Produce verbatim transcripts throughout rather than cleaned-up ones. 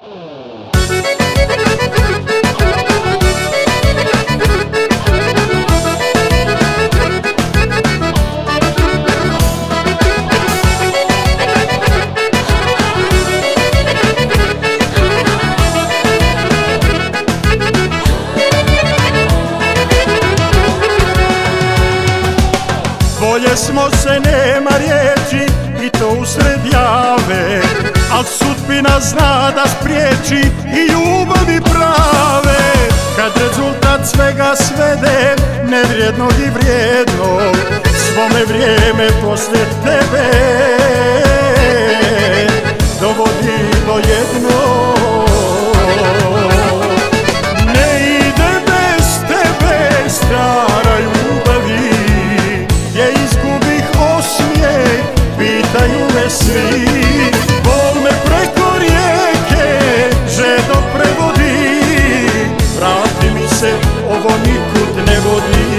Bolje smo se, nema riječi i to usred jave, al sudbina zna da spriječi i ljubavi prave. Kad rezultat svega svede, nevrijednog i vrijednog, svome vrijeme poslije tebe dovodi do jednog. Ne ide bez tebe stara ljubavi, gdje izgubih osmijeh, pitaju me svi. Bol me preko rijeke žedno prevodi, vrati mi se, ovo nikud ne vodi.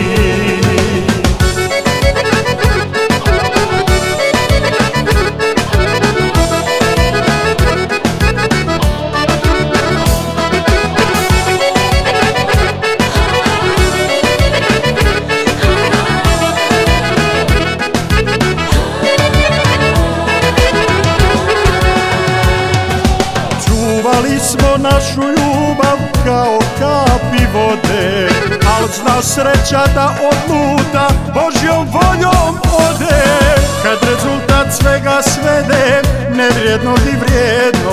Čuvali smo našu ljubav kao kapi vode, al zna sreća da odluta Božjom voljom ode. Kad rezultat svega svede, nevrijednog i vrijednog,